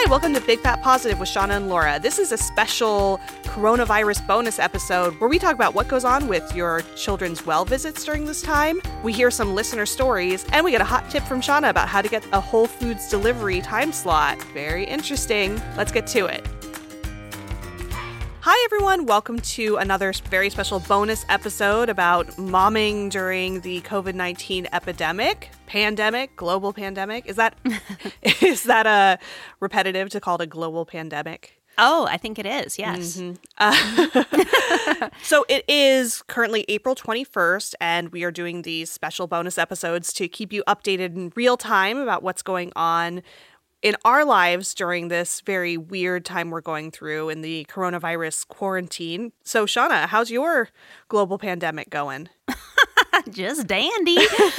Hi, welcome to Big Fat Positive with Shauna and Laura. This is a special coronavirus bonus episode where we talk about what goes on with your children's well visits during this time. We hear some listener stories, and we get a hot tip from Shauna about how to get a Whole Foods delivery time slot. Very interesting. Let's get to it. Hi, everyone. Welcome to another very special bonus episode about momming during the COVID-19 global pandemic. Is that a repetitive to call it a global pandemic? Oh, I think it is. Yes. Mm-hmm. So it is currently April 21st, and we are doing these special bonus episodes to keep you updated in real time about what's going on in our lives during this very weird time we're going through in the coronavirus quarantine. So, Shauna, how's your global pandemic going? Just dandy.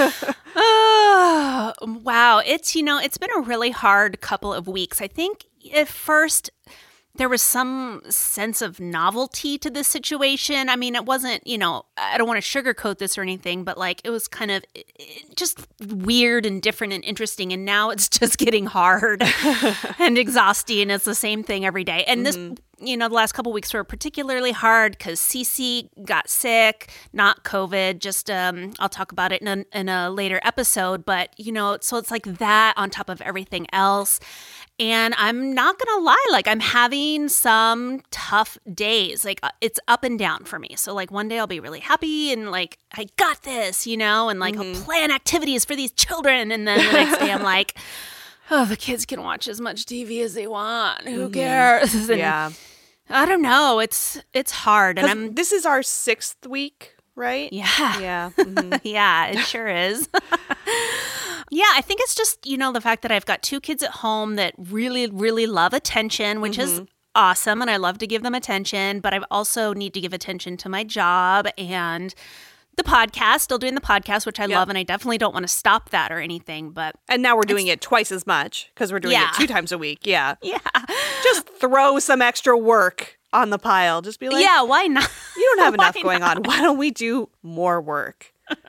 Oh, wow. It's been a really hard couple of weeks. I think at first there was some sense of novelty to this situation. I mean, it wasn't, I don't want to sugarcoat this or anything, but it was kind of just weird and different and interesting. And now it's just getting hard and exhausting. And it's the same thing every day. And this, the last couple of weeks were particularly hard because Cece got sick, not COVID. Just, I'll talk about it in a later episode. But, so it's like that on top of everything else. And I'm not going to lie, I'm having some tough days. It's up and down for me. So one day I'll be really happy and I got this, and I'll plan activities for these children. And then the next day I'm like, oh, the kids can watch as much TV as they want. Who cares? And yeah. I don't know. It's hard. And this is our 6th week, right? Yeah. Yeah. Mm-hmm. Yeah, it sure is. Yeah, I think it's just, the fact that I've got 2 kids at home that really, really love attention, which is awesome. And I love to give them attention. But I also need to give attention to my job and the podcast, still doing the podcast, which I love. And I definitely don't want to stop that or anything. And now we're doing it twice as much because we're doing it 2 times a week. Yeah. Yeah. Just throw some extra work on the pile. Just be like, yeah, why not? You don't have enough going on. Why don't we do more work?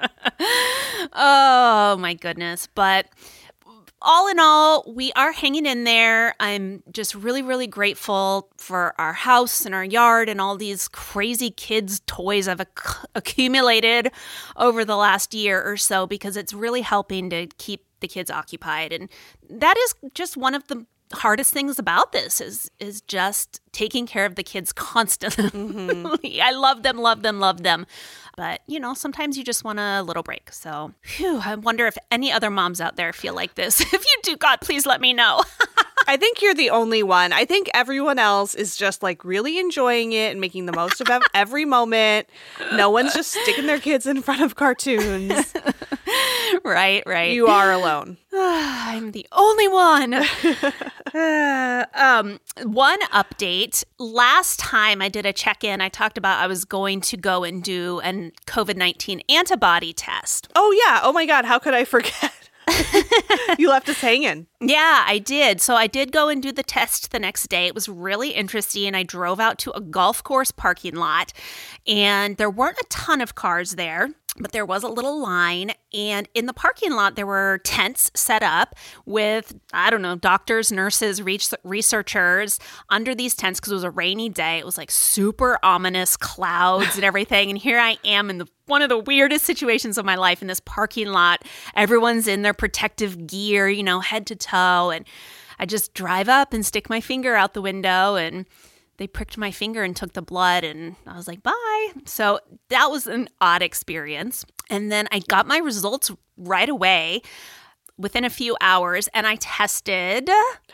Oh, my goodness. But all in all, we are hanging in there. I'm just really, really grateful for our house and our yard and all these crazy kids' toys I've accumulated over the last year or so because it's really helping to keep the kids occupied. And that is just one of the hardest things about this is just taking care of the kids constantly. Mm-hmm. I love them. But, sometimes you just want a little break. So, I wonder if any other moms out there feel like this. If you do, God, please let me know. I think you're the only one. I think everyone else is just really enjoying it and making the most of every moment. No one's just sticking their kids in front of cartoons. Right. You are alone. I'm the only one. One update. Last time I did a check-in, I talked about I was going to go and do a COVID-19 antibody test. Oh, yeah. Oh, my God. How could I forget? You left us hanging. Yeah, I did. So I did go and do the test the next day. It was really interesting. I drove out to a golf course parking lot, and there weren't a ton of cars there, but there was a little line. And in the parking lot, there were tents set up with, doctors, nurses, researchers under these tents because it was a rainy day. It was super ominous clouds and everything. And here I am in one of the weirdest situations of my life in this parking lot. Everyone's in their protective gear, head to toe. And I just drive up and stick my finger out the window, and they pricked my finger and took the blood, and I was like, bye. So that was an odd experience. And then I got my results right away within a few hours, and I tested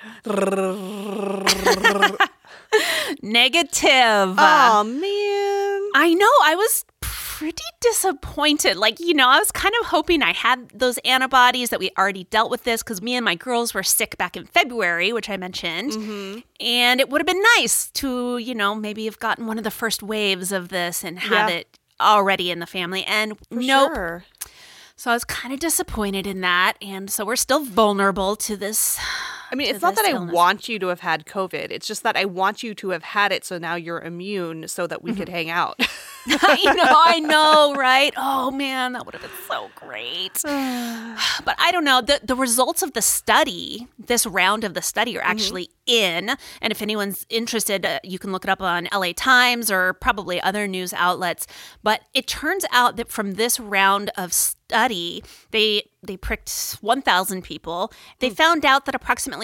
negative. Oh, man. I know. I was pretty disappointed. I was kind of hoping I had those antibodies, that we already dealt with this, because me and my girls were sick back in February, which I mentioned. Mm-hmm. And it would have been nice to, maybe have gotten one of the first waves of this and have it already in the family. And nope. Sure. So I was kind of disappointed in that. And so we're still vulnerable to this. I mean, it's not that illness. I want you to have had COVID. It's just that I want you to have had it so now you're immune so that we could hang out. I know, right? Oh, man, that would have been so great. But I don't know. The results of the study, this round of the study, are actually in. And if anyone's interested, you can look it up on LA Times or probably other news outlets. But it turns out that from this round of study, they pricked 1,000 people. They found out that approximately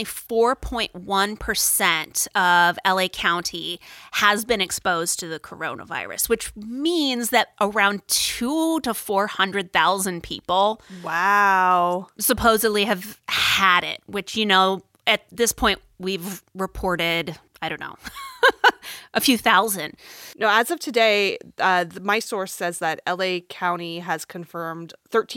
4.1% of LA County has been exposed to the coronavirus, which means that around 200,000 to 400,000 people Wow. supposedly have had it, which, at this point we've reported, I don't know, a few thousand. No, as of today, my source says that LA County has confirmed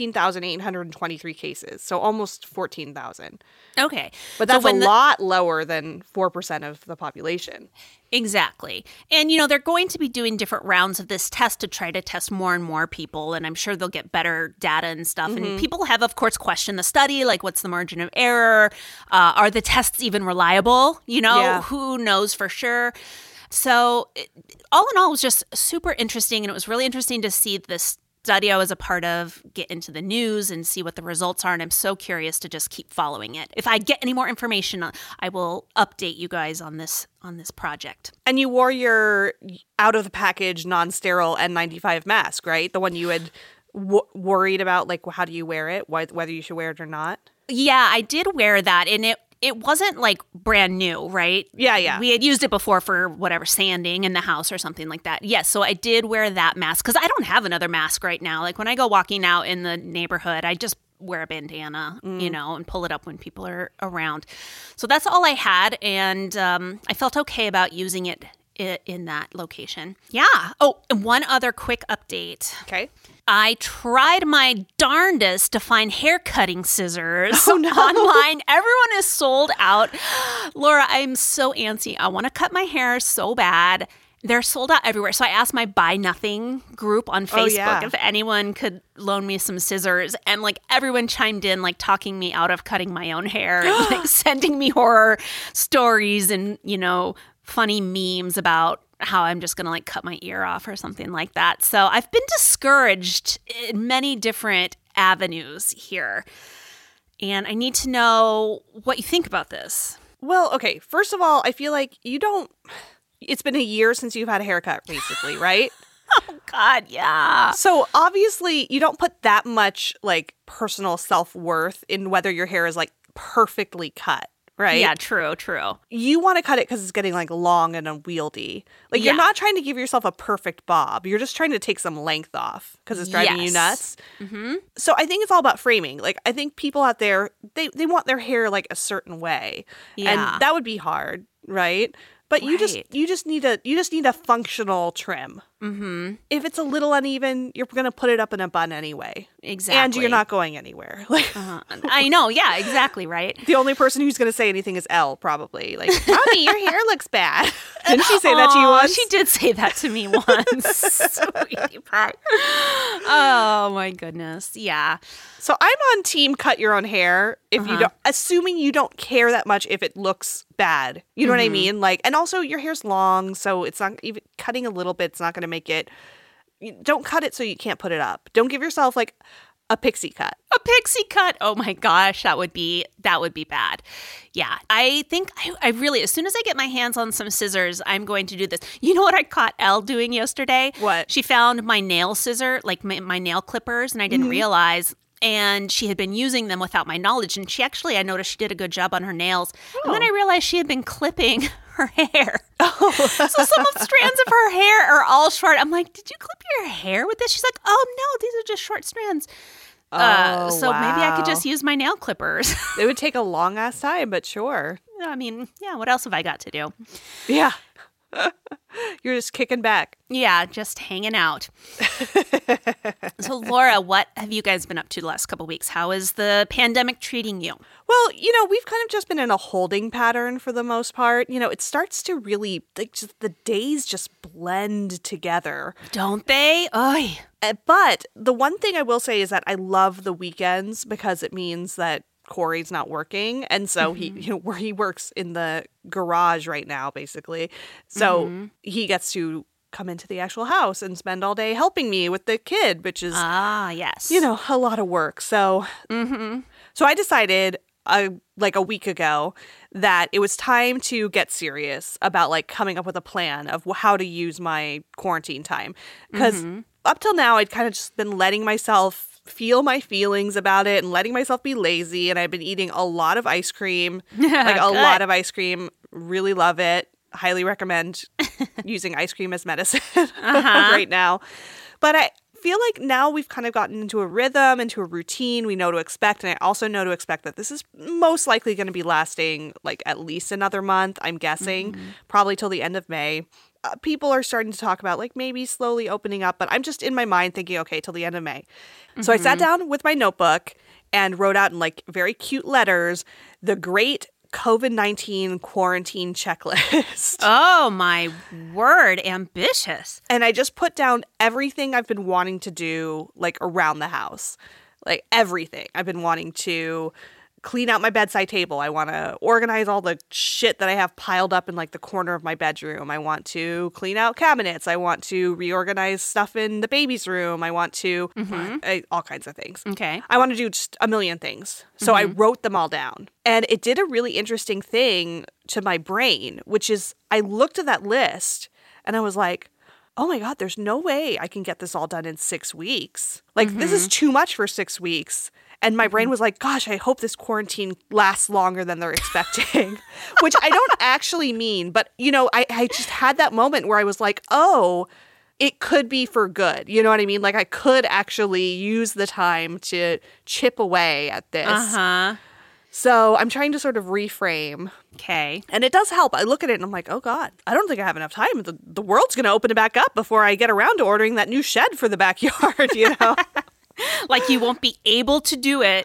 13,823 cases, so almost 14,000. Okay. But that's a lot lower than 4% of the population. Exactly. And, they're going to be doing different rounds of this test to try to test more and more people. And I'm sure they'll get better data and stuff. And people have, of course, questioned the study, like what's the margin of error? Are the tests even reliable? Who knows for sure? So all in all, it was just super interesting. And it was really interesting to see this study I was a part of get into the news and see what the results are. And I'm so curious to just keep following it. If I get any more information, I will update you guys on this project. And you wore your out of the package non-sterile N95 mask, right? The one you had worried about, like, how do you wear it, whether you should wear it or not? Yeah, I did wear that. And it wasn't like brand new, right? Yeah. We had used it before for whatever, sanding in the house or something like that. Yes, so I did wear that mask because I don't have another mask right now. Like when I go walking out in the neighborhood, I just wear a bandana, and pull it up when people are around. So that's all I had. And I felt okay about using it in that location. Yeah. Oh, and one other quick update. Okay. I tried my darndest to find hair cutting scissors Oh, no. online. Everyone is sold out. Laura, I'm so antsy. I want to cut my hair so bad. They're sold out everywhere. So I asked my Buy Nothing group on Facebook if anyone could loan me some scissors. And like everyone chimed in, like talking me out of cutting my own hair, and, like sending me horror stories and, funny memes about how I'm just going to like cut my ear off or something like that. So I've been discouraged in many different avenues here. And I need to know what you think about this. Well, okay. First of all, I feel like it's been a year since you've had a haircut, basically, right? Oh, God, yeah. So obviously you don't put that much like personal self-worth in whether your hair is like perfectly cut. Right? Yeah, true. You want to cut it because it's getting like long and unwieldy. Like you're not trying to give yourself a perfect bob. You're just trying to take some length off because it's driving you nuts. Mm-hmm. So I think it's all about framing. Like I think people out there, they want their hair like a certain way. Yeah. And that would be hard, right? But you just need a functional trim. Mm-hmm. If it's a little uneven, you're going to put it up in a bun anyway. Exactly. And you're not going anywhere. Like I know. Yeah, exactly. Right. The only person who's going to say anything is Elle, probably. Like, Mommy, your hair looks bad. Didn't she say that to you once? She did say that to me once. Sweetie pie. Oh, my goodness. Yeah. So I'm on team cut your own hair if you don't, assuming you don't care that much if it looks bad. You know what I mean? Like, and also your hair's long, so it's not even cutting a little bit. It's not going to make it. Don't cut it so you can't put it up. Don't give yourself like a pixie cut. A pixie cut. Oh my gosh, that would be bad. Yeah, I think I really, as soon as I get my hands on some scissors, I'm going to do this. You know what I caught Elle doing yesterday? What? She found my nail scissor, like my nail clippers, and I didn't realize. And she had been using them without my knowledge. And I noticed she did a good job on her nails. Oh. And then I realized she had been clipping her hair. Oh. So some of the strands of her hair are all short. I'm like, did you clip your hair with this? She's like, oh, no, these are just short strands. So maybe I could just use my nail clippers. It would take a long ass time, but sure. I mean, yeah, what else have I got to do? Yeah. You're just kicking back. Yeah, just hanging out. So, Laura, what have you guys been up to the last couple of weeks? How is the pandemic treating you? Well, we've kind of just been in a holding pattern for the most part. It starts to really, like, just the days just blend together. Don't they? Oy. But the one thing I will say is that I love the weekends because it means that Corey's not working, and so he works in the garage right now, basically. So he gets to come into the actual house and spend all day helping me with the kid, which is, yes. a lot of work. So, so I decided like a week ago that it was time to get serious about like coming up with a plan of how to use my quarantine time. Because up till now, I'd kind of just been letting myself feel my feelings about it and letting myself be lazy. And I've been eating a lot of ice cream, like a lot of ice cream. Really love it. Highly recommend using ice cream as medicine right now. But I feel like now we've kind of gotten into a rhythm, into a routine. We know to expect. And I also know to expect that this is most likely going to be lasting like at least another month, I'm guessing, probably till the end of May. People are starting to talk about like maybe slowly opening up, but I'm just in my mind thinking, okay, till the end of May. So I sat down with my notebook and wrote out in like very cute letters the great COVID-19 quarantine checklist. Oh, my word. Ambitious. And I just put down everything I've been wanting to do, like around the house. Like everything. I've been wanting to clean out my bedside table. I want to organize all the shit that I have piled up in like the corner of my bedroom. I want to clean out cabinets. I want to reorganize stuff in the baby's room. I want to all kinds of things. Okay. I want to do just a million things. So I wrote them all down. And it did a really interesting thing to my brain, which is I looked at that list and I was like, oh my God, there's no way I can get this all done in 6 weeks. Like, this is too much for 6 weeks. And my brain was like, gosh, I hope this quarantine lasts longer than they're expecting, which I don't actually mean. But, I just had that moment where I was like, oh, it could be for good. You know what I mean? Like, I could actually use the time to chip away at this. So I'm trying to sort of reframe. Okay. And it does help. I look at it and I'm like, oh God, I don't think I have enough time. The world's going to open it back up before I get around to ordering that new shed for the backyard, Like you won't be able to do it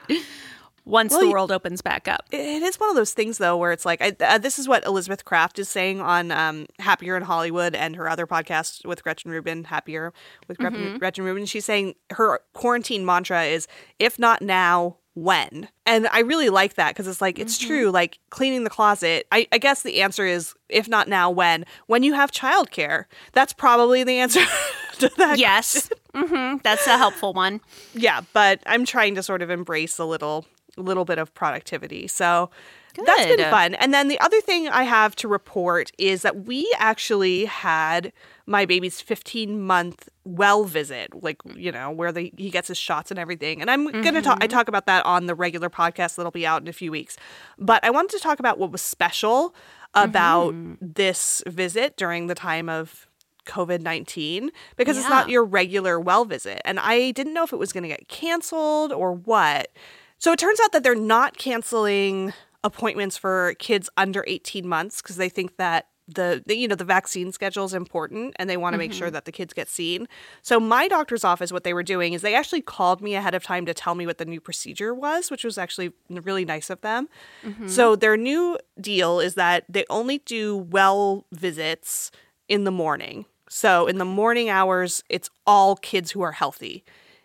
once the world opens back up. It is one of those things, though, where it's like, this is what Elizabeth Kraft is saying on Happier in Hollywood and her other podcast with Gretchen Rubin, Happier with Gretchen Rubin. She's saying her quarantine mantra is, if not now, when? And I really like that because it's like, it's true, like cleaning the closet. I guess the answer is, if not now, when? When you have childcare. That's probably the answer to that. Yes. That's a helpful one. Yeah, but I'm trying to sort of embrace a little bit of productivity. So that's been fun. And then the other thing I have to report is that we actually had my baby's 15-month well visit, like, where he gets his shots and everything. And I'm going to I talk about that on the regular podcast that'll be out in a few weeks. But I wanted to talk about what was special about this visit during the time of COVID-19, because it's not your regular well visit. And I didn't know if it was going to get canceled or what. So it turns out that they're not canceling appointments for kids under 18 months because they think that the vaccine schedule is important and they want to make sure that the kids get seen. So my doctor's office, what they were doing is they actually called me ahead of time to tell me what the new procedure was, which was actually really nice of them. So their new deal is that they only do well visits in the morning. So in the morning hours, it's all kids who are healthy.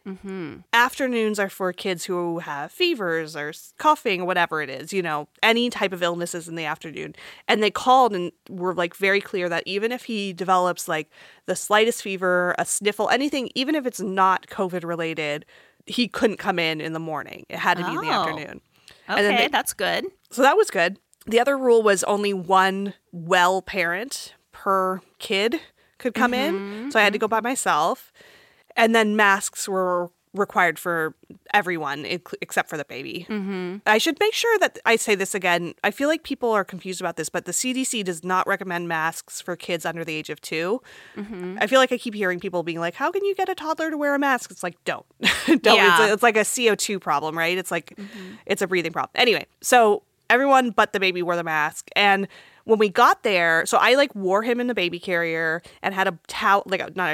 Afternoons are for kids who have fevers or coughing or whatever it is, any type of illnesses in the afternoon. And they called and were like very clear that even if he develops like the slightest fever, a sniffle, anything, even if it's not COVID related, he couldn't come in the morning. It had to be in the afternoon. Okay, that's good. So that was good. The other rule was only one well parent per kid could come in. So I had to go by myself. And then masks were required for everyone except for the baby. I should make sure that I say this again. I feel like people are confused about this, but the CDC does not recommend masks for kids under the age of 2. I feel like I keep hearing people being like, how can you get a toddler to wear a mask? It's like, don't. Don't. Yeah. It's like a CO2 problem, right? It's like, it's a breathing problem. Anyway, so everyone but the baby wore the mask. And when we got there, so I like wore him in the baby carrier and had a towel,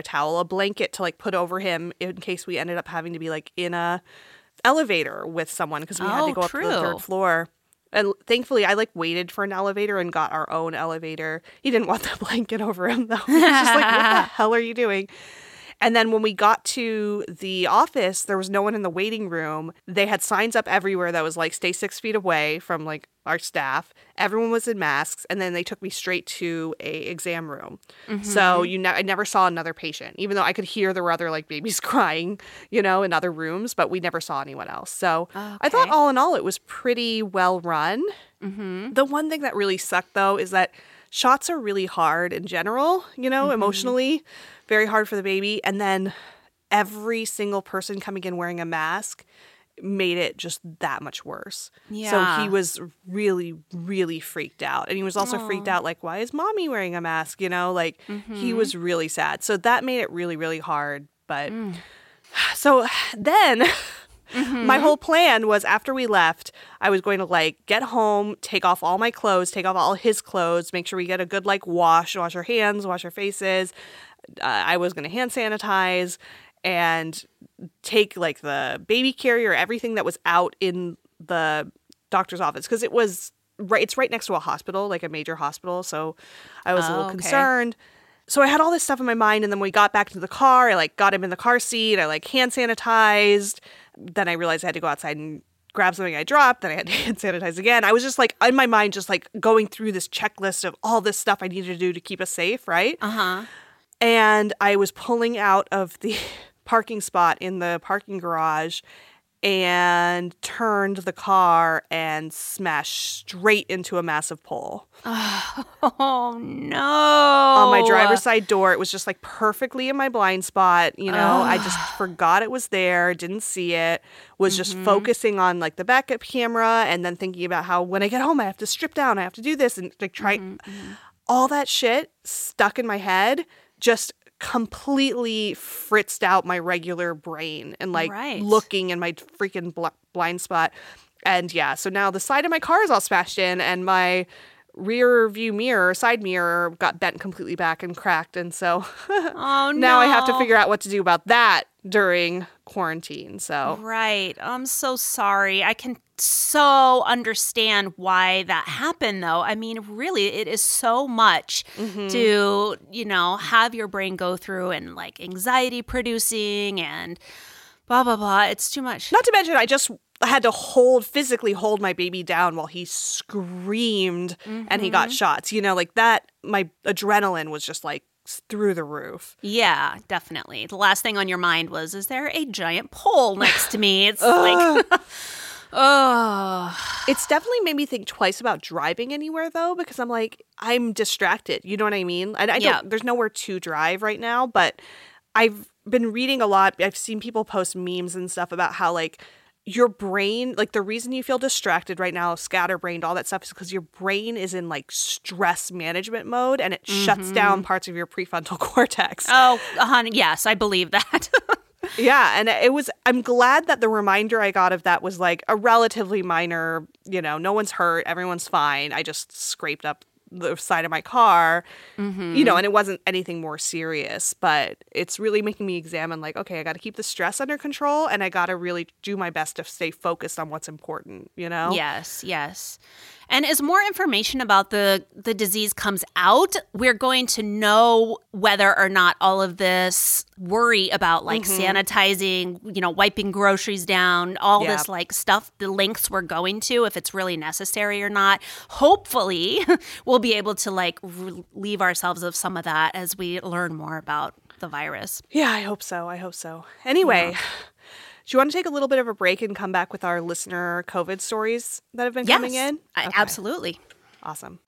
a blanket to like put over him in case we ended up having to be like in a elevator with someone because we had to go up to the 3rd floor. And thankfully, I like waited for an elevator and got our own elevator. He didn't want the blanket over him though. He was just like, what the hell are you doing? And then when we got to the office, there was no one in the waiting room. They had signs up everywhere that was like, stay 6 feet away from like our staff. Everyone was in masks. And then they took me straight to a exam room. So I never saw another patient, even though I could hear there were other like babies crying, you know, in other rooms, but we never saw anyone else. So I thought all in all, it was pretty well run. The one thing that really sucked though is that shots are really hard in general, you know, emotionally, very hard for the baby. And then every single person coming in wearing a mask made it just that much worse. Yeah. So he was really, really freaked out. And he was also freaked out, like, why is mommy wearing a mask? You know, like he was really sad. So that made it really, really hard. But so then my whole plan was after we left, I was going to like get home, take off all my clothes, take off all his clothes, make sure we get a good like wash our hands, wash our faces. I was going to hand sanitize and take like the baby carrier, everything that was out in the doctor's office, because it's right next to a hospital, like a major hospital. So I was a little concerned. So I had all this stuff in my mind, and then when we got back to the car, I like got him in the car seat, I like hand sanitized. Then I realized I had to go outside and grab something I dropped. Then I had to hand sanitize again. I was just like in my mind, just like going through this checklist of all this stuff I needed to do to keep us safe, right? And I was pulling out of the parking spot in the parking garage and turned the car and smashed straight into a massive pole. Oh, no. On my driver's side door. It was just like perfectly in my blind spot. You know, I just forgot it was there, didn't see it, was just focusing on like the backup camera and then thinking about how when I get home, I have to strip down, I have to do this and like try all that shit stuck in my head, just completely fritzed out my regular brain and like looking in my freaking blind spot. And yeah, so now the side of my car is all smashed in and my rear view mirror, side mirror got bent completely back and cracked. And so now I have to figure out what to do about that during quarantine. So I'm so sorry. I can so understand why that happened, though. I mean, really, it is so much to, you know, have your brain go through and like anxiety producing and blah, blah, blah. It's too much. Not to mention, I just had to physically hold my baby down while he screamed and he got shots. You know, like that, my adrenaline was just like through the roof. Yeah, definitely. The last thing on your mind was, is there a giant pole next to me? It's like... It's definitely made me think twice about driving anywhere, though, because I'm like, I'm distracted. You know what I mean? And I don't, there's nowhere to drive right now, but I've been reading a lot. I've seen people post memes and stuff about how, like, your brain, like, the reason you feel distracted right now, scatterbrained, all that stuff, is because your brain is in, like, stress management mode, and it shuts down parts of your prefrontal cortex. Oh, honey, yes, I believe that. Yeah, and I'm glad that the reminder I got of that was like a relatively minor, you know, no one's hurt, everyone's fine. I just scraped up the side of my car, you know, and it wasn't anything more serious, but it's really making me examine like, okay, I got to keep the stress under control and I got to really do my best to stay focused on what's important, you know? Yes, yes. And as more information about the disease comes out, we're going to know whether or not all of this worry about like sanitizing, you know, wiping groceries down, all this like stuff, the lengths we're going to, if it's really necessary or not. Hopefully, we'll be able to like relieve ourselves of some of that as we learn more about the virus. Yeah, I hope so. Anyway. Yeah. Do you want to take a little bit of a break and come back with our listener COVID stories that have been coming in? Okay. Absolutely. Awesome.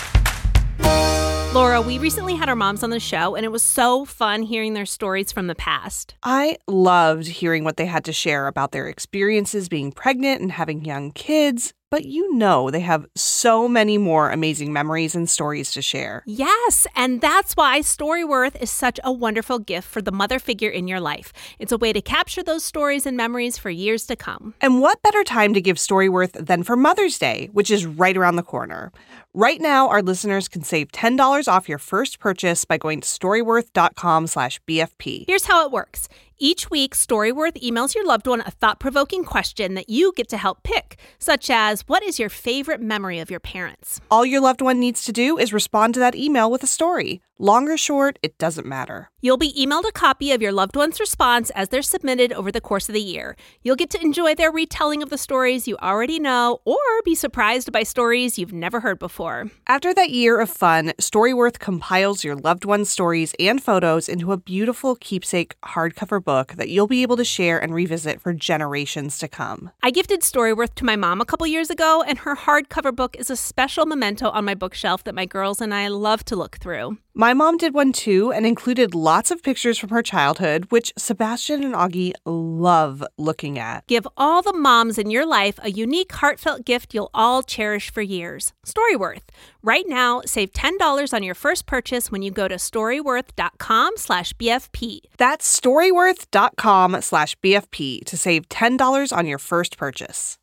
Laura, we recently had our moms on the show, and it was so fun hearing their stories from the past. I loved hearing what they had to share about their experiences being pregnant and having young kids. But you know they have so many more amazing memories and stories to share. Yes, and that's why Storyworth is such a wonderful gift for the mother figure in your life. It's a way to capture those stories and memories for years to come. And what better time to give Storyworth than for Mother's Day, which is right around the corner. Right now, our listeners can save $10 off your first purchase by going to storyworth.com/BFP. Here's how it works. Each week, Storyworth emails your loved one a thought-provoking question that you get to help pick, such as, what is your favorite memory of your parents? All your loved one needs to do is respond to that email with a story. Long or short, it doesn't matter. You'll be emailed a copy of your loved one's response as they're submitted over the course of the year. You'll get to enjoy their retelling of the stories you already know or be surprised by stories you've never heard before. After that year of fun, Storyworth compiles your loved one's stories and photos into a beautiful keepsake hardcover book that you'll be able to share and revisit for generations to come. I gifted Storyworth to my mom a couple years ago, and her hardcover book is a special memento on my bookshelf that my girls and I love to look through. My mom did one too and included lots of pictures from her childhood, which Sebastian and Augie love looking at. Give all the moms in your life a unique, heartfelt gift you'll all cherish for years. Storyworth. Right now, save $10 on your first purchase when you go to storyworth.com/BFP. That's storyworth.com/BFP to save $10 on your first purchase.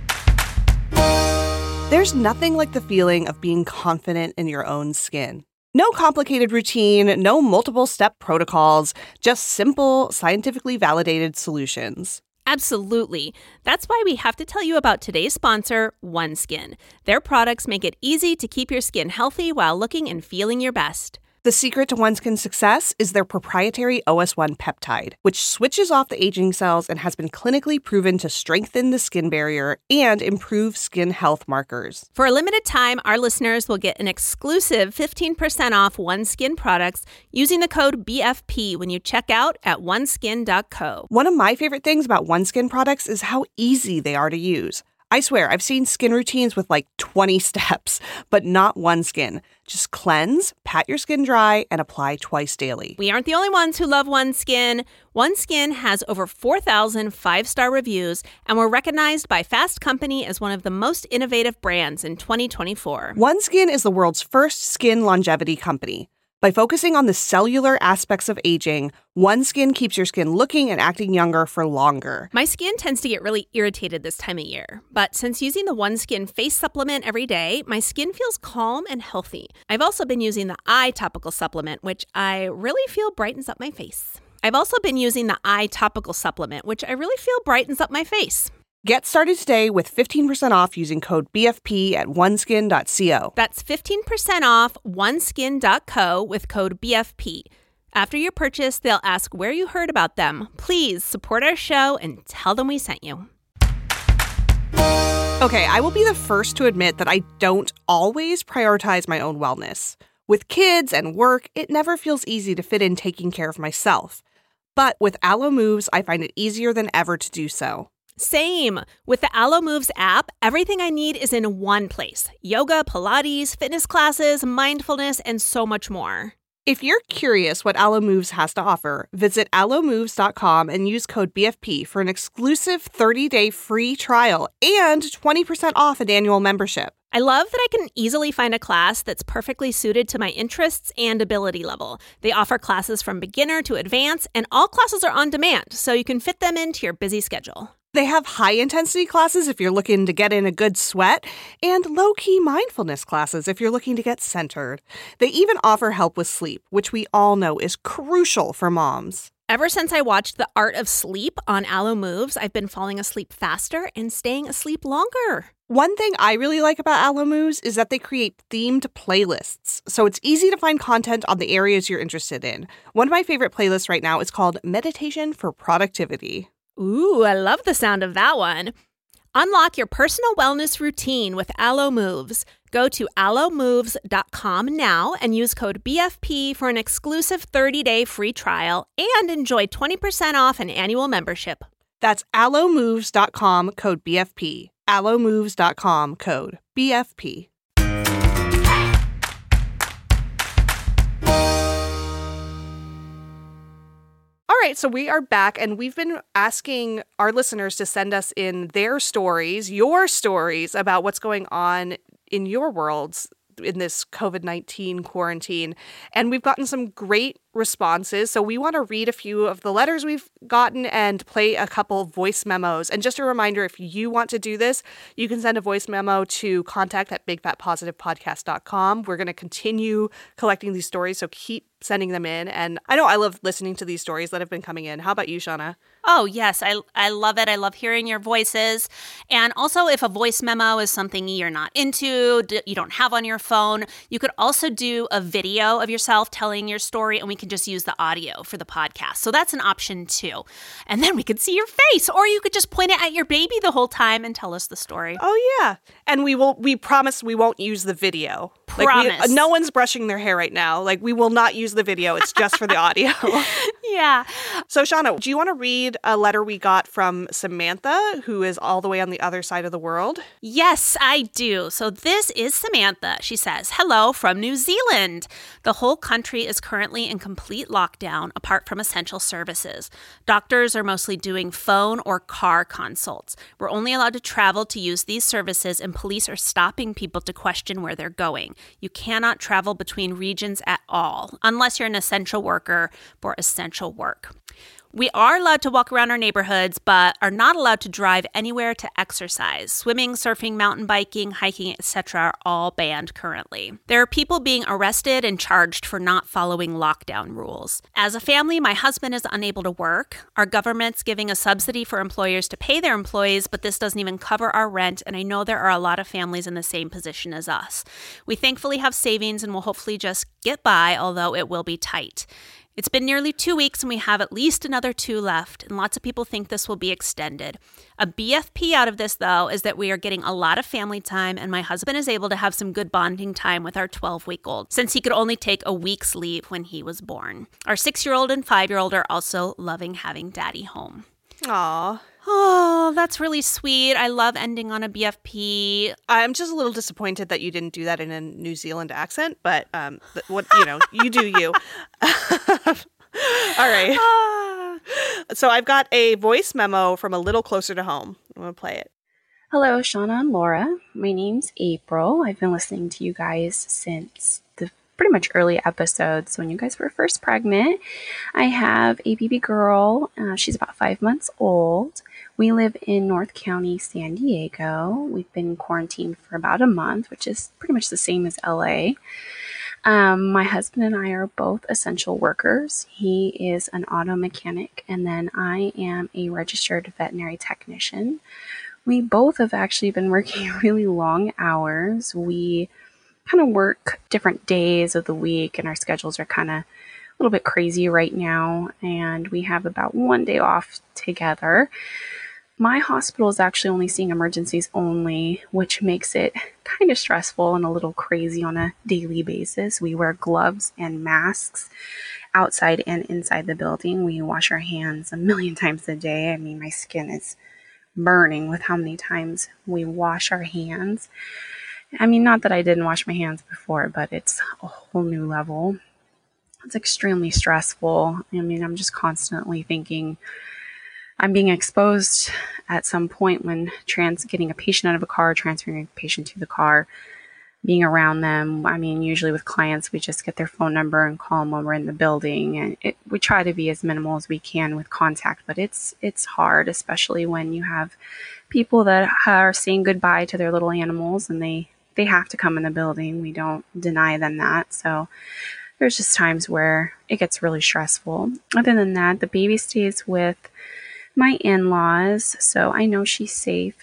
There's nothing like the feeling of being confident in your own skin. No complicated routine, no multiple-step protocols, just simple, scientifically validated solutions. Absolutely. That's why we have to tell you about today's sponsor, OneSkin. Their products make it easy to keep your skin healthy while looking and feeling your best. The secret to OneSkin's success is their proprietary OS1 peptide, which switches off the aging cells and has been clinically proven to strengthen the skin barrier and improve skin health markers. For a limited time, our listeners will get an exclusive 15% off OneSkin products using the code BFP when you check out at oneskin.co. One of my favorite things about OneSkin products is how easy they are to use. I swear, I've seen skin routines with like 20 steps, but not OneSkin. Just cleanse, pat your skin dry, and apply twice daily. We aren't the only ones who love OneSkin. OneSkin has over 4,000 five-star reviews and were recognized by Fast Company as one of the most innovative brands in 2024. OneSkin is the world's first skin longevity company. By focusing on the cellular aspects of aging, OneSkin keeps your skin looking and acting younger for longer. My skin tends to get really irritated this time of year, but since using the OneSkin face supplement every day, my skin feels calm and healthy. I've also been using the eye topical supplement, which I really feel brightens up my face. Get started today with 15% off using code BFP at oneskin.co. That's 15% off oneskin.co with code BFP. After your purchase, they'll ask where you heard about them. Please support our show and tell them we sent you. Okay, I will be the first to admit that I don't always prioritize my own wellness. With kids and work, it never feels easy to fit in taking care of myself. But with Alo Moves, I find it easier than ever to do so. Same. With the Alo Moves app, everything I need is in one place. Yoga, Pilates, fitness classes, mindfulness, and so much more. If you're curious what Alo Moves has to offer, visit alomoves.com and use code BFP for an exclusive 30-day free trial and 20% off an annual membership. I love that I can easily find a class that's perfectly suited to my interests and ability level. They offer classes from beginner to advanced, and all classes are on demand, so you can fit them into your busy schedule. They have high-intensity classes if you're looking to get in a good sweat, and low-key mindfulness classes if you're looking to get centered. They even offer help with sleep, which we all know is crucial for moms. Ever since I watched The Art of Sleep on Alo Moves, I've been falling asleep faster and staying asleep longer. One thing I really like about Alo Moves is that they create themed playlists, so it's easy to find content on the areas you're interested in. One of my favorite playlists right now is called Meditation for Productivity. Ooh, I love the sound of that one. Unlock your personal wellness routine with Alo Moves. Go to alomoves.com now and use code BFP for an exclusive 30-day free trial and enjoy 20% off an annual membership. That's alomoves.com, code BFP. alomoves.com, code BFP. All right, so we are back, and we've been asking our listeners to send us in their stories, your stories about what's going on in your worlds in this COVID-19 quarantine. And we've gotten some great responses. So we want to read a few of the letters we've gotten and play a couple voice memos. And just a reminder, if you want to do this, you can send a voice memo to contact@bigfatpositivepodcast.com. We're going to continue collecting these stories, so keep sending them in. And I know I love listening to these stories that have been coming in. How about you, Shauna? Oh, yes. I love it. I love hearing your voices. And also, if a voice memo is something you're not into, you don't have on your phone, you could also do a video of yourself telling your story, and we can just use the audio for the podcast. So that's an option too. And then we could see your face, or you could just point it at your baby the whole time and tell us the story. Oh, yeah. And we promise we won't use the video. Promise. No one's brushing their hair right now. We will not use the video. It's just for the audio. Yeah. So, Shauna, do you want to read a letter we got from Samantha, who is all the way on the other side of the world? Yes, I do. So this is Samantha. She says, "Hello from New Zealand. The whole country is currently in complete lockdown apart from essential services. Doctors are mostly doing phone or car consults. We're only allowed to travel to use these services, and police are stopping people to question where they're going. You cannot travel between regions at all, unless you're an essential worker for essential work. We are allowed to walk around our neighborhoods, but are not allowed to drive anywhere to exercise. Swimming, surfing, mountain biking, hiking, etc. are all banned currently. There are people being arrested and charged for not following lockdown rules. As a family, my husband is unable to work. Our government's giving a subsidy for employers to pay their employees, but this doesn't even cover our rent, and I know there are a lot of families in the same position as us. We thankfully have savings and will hopefully just get by, although it will be tight. It's been nearly 2 weeks and we have at least another 2 left, and lots of people think this will be extended. A BFP out of this, though, is that we are getting a lot of family time, and my husband is able to have some good bonding time with our 12-week-old, since he could only take a week's leave when he was born. Our 6-year-old and 5-year-old are also loving having daddy home." Aw. Oh, that's really sweet. I love ending on a BFP. I'm just a little disappointed that you didn't do that in a New Zealand accent, but you do you. All right. So I've got a voice memo from a little closer to home. I'm going to play it. Hello, Shauna and Laura. My name's April. I've been listening to you guys since the pretty much early episodes when you guys were first pregnant. I have a baby girl. She's about 5 months old. We live in North County, San Diego. We've been quarantined for about a month, which is pretty much the same as LA. My husband and I are both essential workers. He is an auto mechanic, and then I am a registered veterinary technician. We both have actually been working really long hours. We kind of work different days of the week, and our schedules are kind of a little bit crazy right now, and we have about 1 day off together. My hospital is actually only seeing emergencies only, which makes it kind of stressful and a little crazy on a daily basis. We wear gloves and masks outside and inside the building. We wash our hands a million times a day. I mean, my skin is burning with how many times we wash our hands. I mean, not that I didn't wash my hands before, but it's a whole new level. It's extremely stressful. I mean, I'm just constantly thinking I'm being exposed at some point when getting a patient out of a car, transferring a patient to the car, being around them. I mean, usually with clients, we just get their phone number and call them when we're in the building. And we try to be as minimal as we can with contact, but it's hard, especially when you have people that are saying goodbye to their little animals and they have to come in the building. We don't deny them that. So there's just times where it gets really stressful. Other than that, the baby stays with my in-laws, so I know she's safe.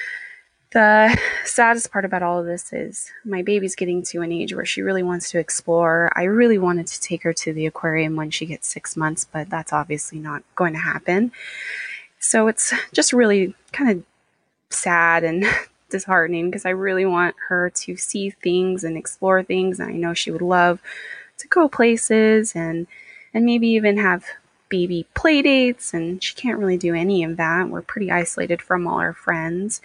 The saddest part about all of this is my baby's getting to an age where she really wants to explore. I really wanted to take her to the aquarium when she gets 6 months, but that's obviously not going to happen. So it's just really kind of sad and disheartening because I really want her to see things and explore things, and I know she would love to go places and maybe even have baby play dates, and she can't really do any of that. We're pretty isolated from all our friends.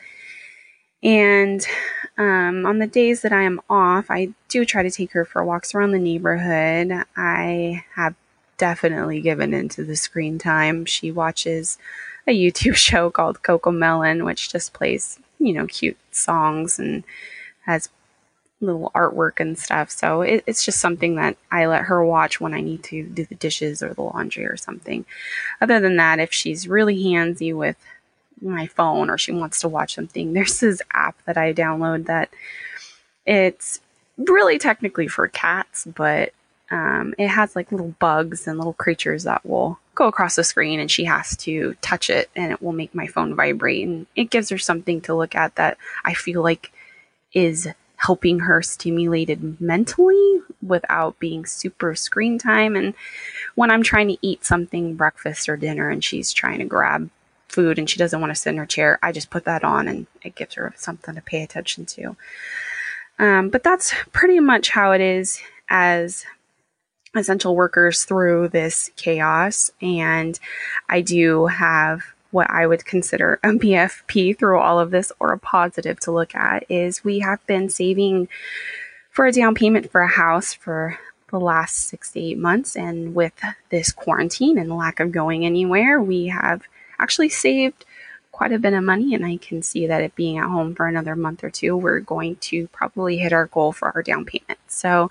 And on the days that I am off, I do try to take her for walks around the neighborhood. I have definitely given into the screen time. She watches a YouTube show called Coco Melon, which just plays, cute songs and has little artwork and stuff. So it's just something that I let her watch when I need to do the dishes or the laundry or something. Other than that, if she's really handsy with my phone or she wants to watch something, there's this app that I download that it's really technically for cats, but it has like little bugs and little creatures that will go across the screen, and she has to touch it and it will make my phone vibrate, and it gives her something to look at that I feel like is helping her stimulated mentally without being super screen time. And when I'm trying to eat something, breakfast or dinner, and she's trying to grab food and she doesn't want to sit in her chair, I just put that on and it gives her something to pay attention to. But that's pretty much how it is as essential workers through this chaos. And I do have what I would consider a BFP through all of this, or a positive to look at, is we have been saving for a down payment for a house for the last 6 to 8 months. And with this quarantine and lack of going anywhere, we have actually saved quite a bit of money. And I can see that it being at home for another month or two, we're going to probably hit our goal for our down payment. So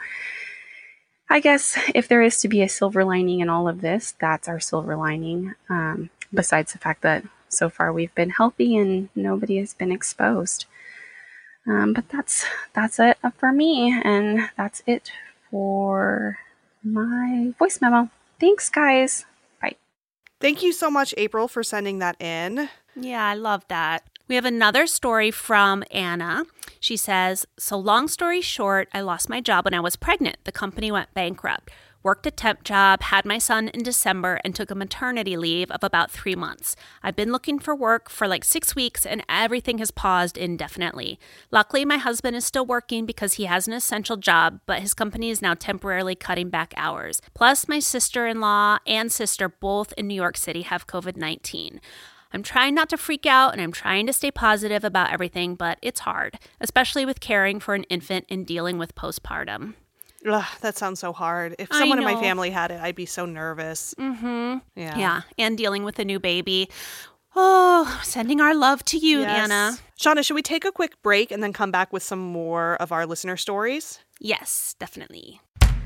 I guess if there is to be a silver lining in all of this, that's our silver lining. Besides the fact that so far we've been healthy and nobody has been exposed. But that's it for me, and that's it for my voice memo. Thanks, guys. Bye. Thank you so much, April, for sending that in. Yeah, I love that. We have another story from Anna. She says, so long story short, I lost my job when I was pregnant. The company went bankrupt. Worked a temp job, had my son in December, and took a maternity leave of about 3 months. I've been looking for work for like 6 weeks, and everything has paused indefinitely. Luckily, my husband is still working because he has an essential job, but his company is now temporarily cutting back hours. Plus, my sister-in-law and sister, both in New York City, have COVID-19. I'm trying not to freak out, and I'm trying to stay positive about everything, but it's hard, especially with caring for an infant and dealing with postpartum. Ugh, that sounds so hard. If someone in my family had it, I'd be so nervous. Mm-hmm. Yeah, and dealing with a new baby. Oh, sending our love to you, yes. Anna. Shauna, should we take a quick break and then come back with some more of our listener stories? Yes, definitely.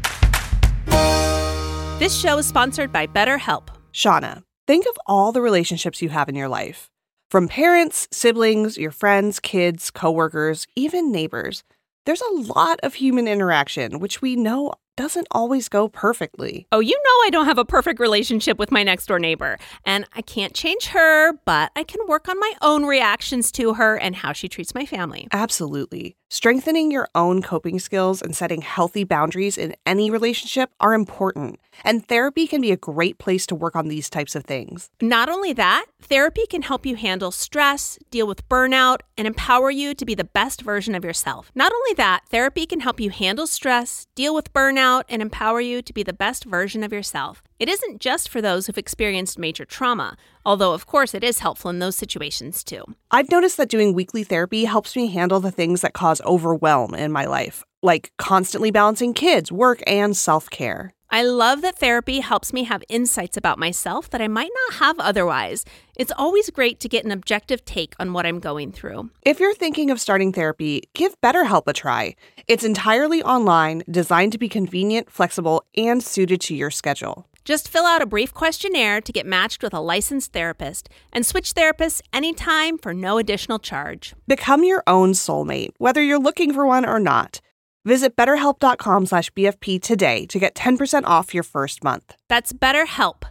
This show is sponsored by BetterHelp. Shauna, think of all the relationships you have in your life. From parents, siblings, your friends, kids, coworkers, even neighbors. There's a lot of human interaction, which we know doesn't always go perfectly. Oh, you know I don't have a perfect relationship with my next door neighbor, and I can't change her, but I can work on my own reactions to her and how she treats my family. Absolutely. Strengthening your own coping skills and setting healthy boundaries in any relationship are important, and therapy can be a great place to work on these types of things. Not only that, therapy can help you handle stress, deal with burnout, and empower you to be the best version of yourself. Not only that, therapy can help you handle stress, deal with burnout, and empower you to be the best version of yourself. It isn't just for those who've experienced major trauma, although of course it is helpful in those situations too. I've noticed that doing weekly therapy helps me handle the things that cause overwhelm in my life, like constantly balancing kids, work, and self-care. I love that therapy helps me have insights about myself that I might not have otherwise. It's always great to get an objective take on what I'm going through. If you're thinking of starting therapy, give BetterHelp a try. It's entirely online, designed to be convenient, flexible, and suited to your schedule. Just fill out a brief questionnaire to get matched with a licensed therapist and switch therapists anytime for no additional charge. Become your own soulmate, whether you're looking for one or not. Visit BetterHelp.com/BFP today to get 10% off your first month. That's BetterHelp,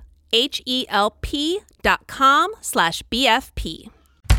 HELP.com/BFP.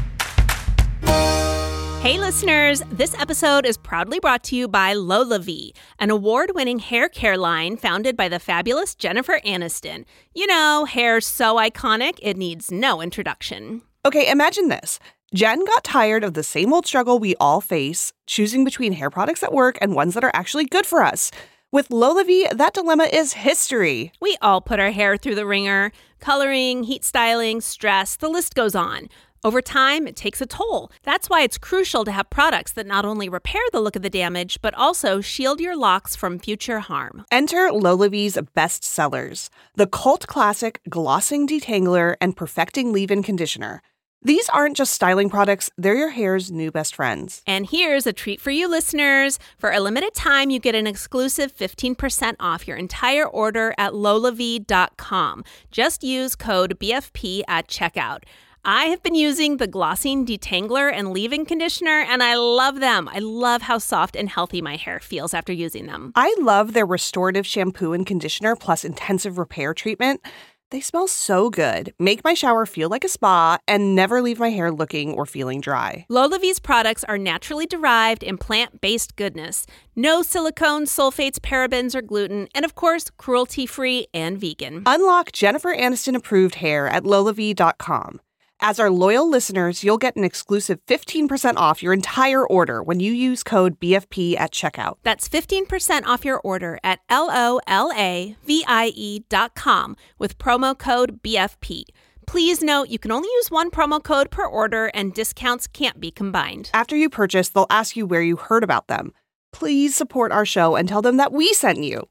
Hey listeners, this episode is proudly brought to you by LolaVie, an award-winning hair care line founded by the fabulous Jennifer Aniston. You know, hair so iconic, it needs no introduction. Okay, imagine this. Jen got tired of the same old struggle we all face, choosing between hair products that work and ones that are actually good for us. With LolaVie, that dilemma is history. We all put our hair through the ringer. Coloring, heat styling, stress, the list goes on. Over time, it takes a toll. That's why it's crucial to have products that not only repair the look of the damage, but also shield your locks from future harm. Enter LolaVie's best sellers, the cult classic Glossing Detangler and Perfecting Leave-In Conditioner. These aren't just styling products, they're your hair's new best friends. And here's a treat for you listeners. For a limited time, you get an exclusive 15% off your entire order at LolaVie.com. Just use code BFP at checkout. I have been using the Glossine Detangler and Leave-In Conditioner, and I love them. I love how soft and healthy my hair feels after using them. I love their restorative shampoo and conditioner plus intensive repair treatment. They smell so good, make my shower feel like a spa, and never leave my hair looking or feeling dry. LolaVie's products are naturally derived and plant-based goodness. No silicones, sulfates, parabens, or gluten, and of course, cruelty-free and vegan. Unlock Jennifer Aniston-approved hair at LolaVie.com. As our loyal listeners, you'll get an exclusive 15% off your entire order when you use code BFP at checkout. That's 15% off your order at LOLAVIE.com with promo code BFP. Please note you can only use one promo code per order and discounts can't be combined. After you purchase, they'll ask you where you heard about them. Please support our show and tell them that we sent you.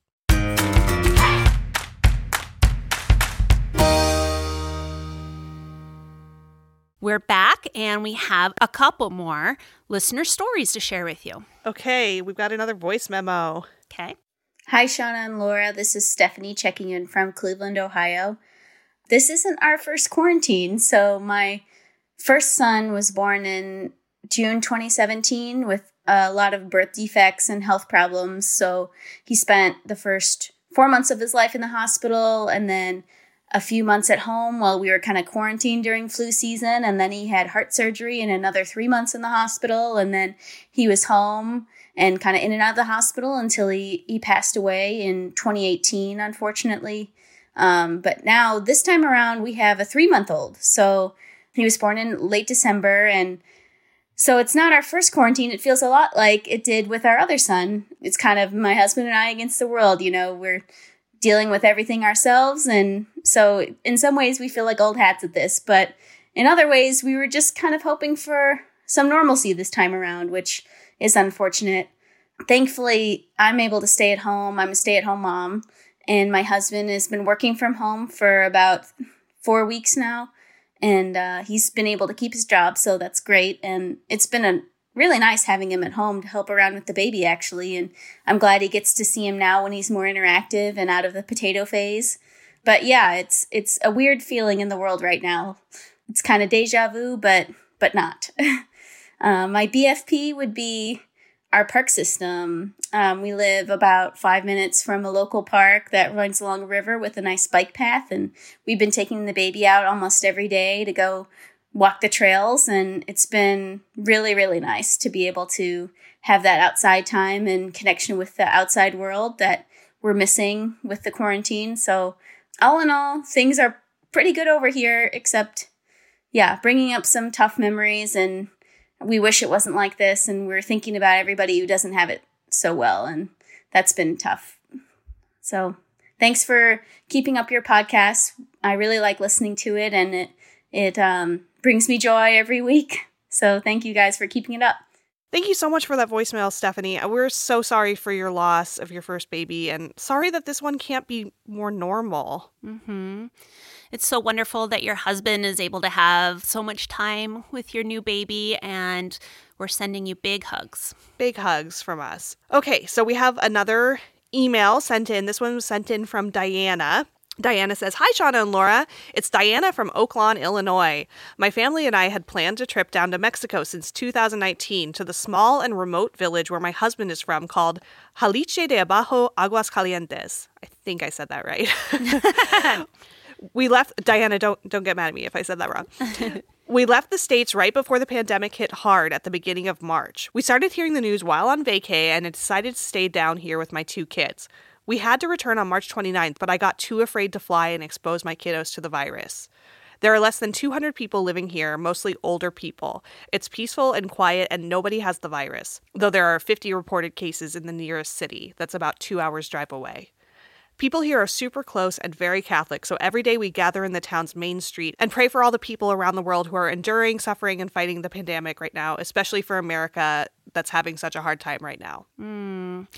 We're back, and we have a couple more listener stories to share with you. Okay, we've got another voice memo. Okay. Hi, Shauna and Laura. This is Stephanie checking in from Cleveland, Ohio. This isn't our first quarantine. So my first son was born in June 2017 with a lot of birth defects and health problems. So he spent the first 4 months of his life in the hospital and then a few months at home while we were kind of quarantined during flu season. And then he had heart surgery and another 3 months in the hospital. And then he was home and kind of in and out of the hospital until he passed away in 2018, unfortunately. But now this time around, we have a 3-month-old. So he was born in late December. And so it's not our first quarantine. It feels a lot like it did with our other son. It's kind of my husband and I against the world. You know, we're dealing with everything ourselves. And so in some ways we feel like old hats at this, but in other ways we were just kind of hoping for some normalcy this time around, which is unfortunate. Thankfully, I'm able to stay at home. I'm a stay-at-home mom, and my husband has been working from home for about 4 weeks now, and he's been able to keep his job, so that's great. And it's been really nice having him at home to help around with the baby, actually. And I'm glad he gets to see him now when he's more interactive and out of the potato phase. But yeah, it's a weird feeling in the world right now. It's kind of deja vu, but not. My BFP would be our park system. We live about 5 minutes from a local park that runs along a river with a nice bike path. And we've been taking the baby out almost every day to go walk the trails, and it's been really, really nice to be able to have that outside time and connection with the outside world that we're missing with the quarantine. So all in all, things are pretty good over here, except, yeah, bringing up some tough memories, and we wish it wasn't like this, and we're thinking about everybody who doesn't have it so well, and that's been tough. So thanks for keeping up your podcast. I really like listening to it, and it brings me joy every week. So thank you guys for keeping it up. Thank you so much for that voicemail, Stephanie. We're so sorry for your loss of your first baby, and sorry that this one can't be more normal. Mm-hmm. It's so wonderful that your husband is able to have so much time with your new baby, and we're sending you big hugs. Big hugs from us. Okay, so we have another email sent in. This one was sent in from Diana. Diana says, "Hi, Shauna and Laura. It's Diana from Oak Lawn, Illinois. My family and I had planned a trip down to Mexico since 2019 to the small and remote village where my husband is from called Jaliche de Abajo, Aguascalientes." I think I said that right. We left, Diana, don't get mad at me if I said that wrong. We left the States right before the pandemic hit hard at the beginning of March. We started hearing the news while on vacay and decided to stay down here with my 2 kids. We had to return on March 29th, but I got too afraid to fly and expose my kiddos to the virus. There are less than 200 people living here, mostly older people. It's peaceful and quiet, and nobody has the virus, though there are 50 reported cases in the nearest city. That's about 2 hours' drive away. People here are super close and very Catholic, so every day we gather in the town's main street and pray for all the people around the world who are enduring, suffering, and fighting the pandemic right now, especially for America that's having such a hard time right now.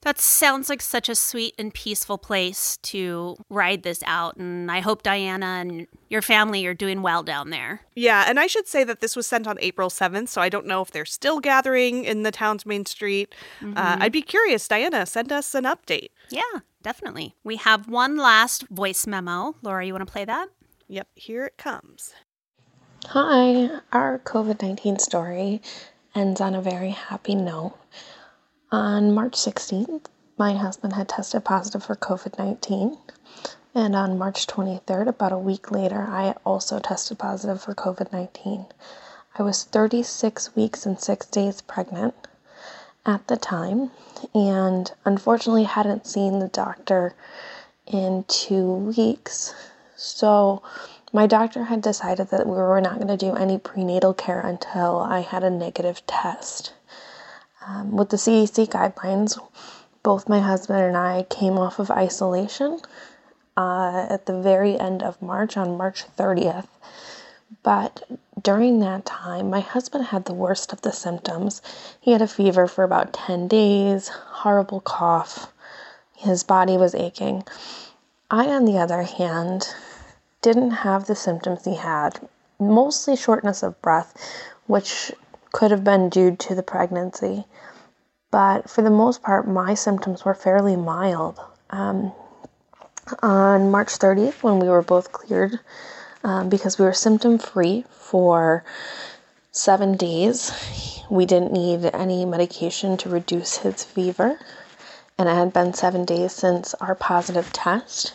That sounds like such a sweet and peaceful place to ride this out. And I hope Diana and your family are doing well down there. Yeah, and I should say that this was sent on April 7th, so I don't know if they're still gathering in the town's main street. I'd be curious. Diana, send us an update. Yeah, definitely. We have one last voice memo. Laura, you want to play that? Yep, here it comes. Hi, our COVID-19 story ends on a very happy note. On March 16th, my husband had tested positive for COVID-19, and on March 23rd, about a week later, I also tested positive for COVID-19. I was 36 weeks and 6 days pregnant at the time, and unfortunately hadn't seen the doctor in 2 weeks. So my doctor had decided that we were not going to do any prenatal care until I had a negative test. With the CDC guidelines, both my husband and I came off of isolation at the very end of March, on March 30th. But during that time, my husband had the worst of the symptoms. He had a fever for about 10 days, horrible cough. His body was aching. I, on the other hand, didn't have the symptoms he had, mostly shortness of breath, which could have been due to the pregnancy. But for the most part, my symptoms were fairly mild. On March 30th, when we were both cleared, because we were symptom-free for 7 days, we didn't need any medication to reduce his fever. And it had been 7 days since our positive test.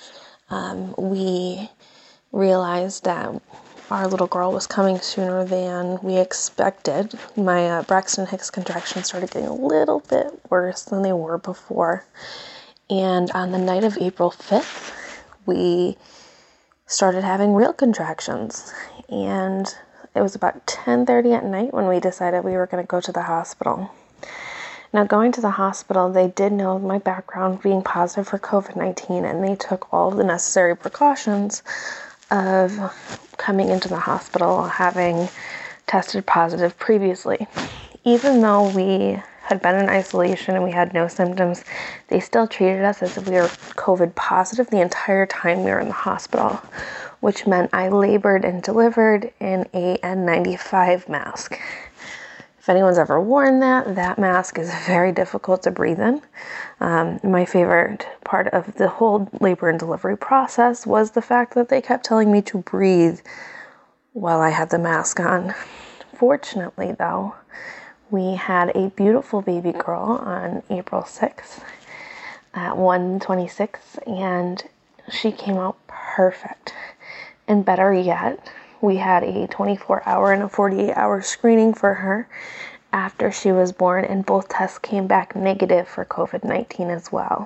We realized that our little girl was coming sooner than we expected. My Braxton Hicks contractions started getting a little bit worse than they were before. And on the night of April 5th, we started having real contractions. And it was about 10:30 at night when we decided we were going to go to the hospital. Now, going to the hospital, they did know my background being positive for COVID-19, and they took all of the necessary precautions of coming into the hospital having tested positive previously. Even though we had been in isolation and we had no symptoms, they still treated us as if we were COVID positive the entire time we were in the hospital, which meant I labored and delivered in a N95 mask. If anyone's ever worn that mask is very difficult to breathe in. My favorite part of the whole labor and delivery process was the fact that they kept telling me to breathe while I had the mask on. Fortunately, though, we had a beautiful baby girl on April 6th at 1:26, and she came out perfect. And better yet, we had a 24-hour and a 48-hour screening for her after she was born, and both tests came back negative for COVID-19 as well.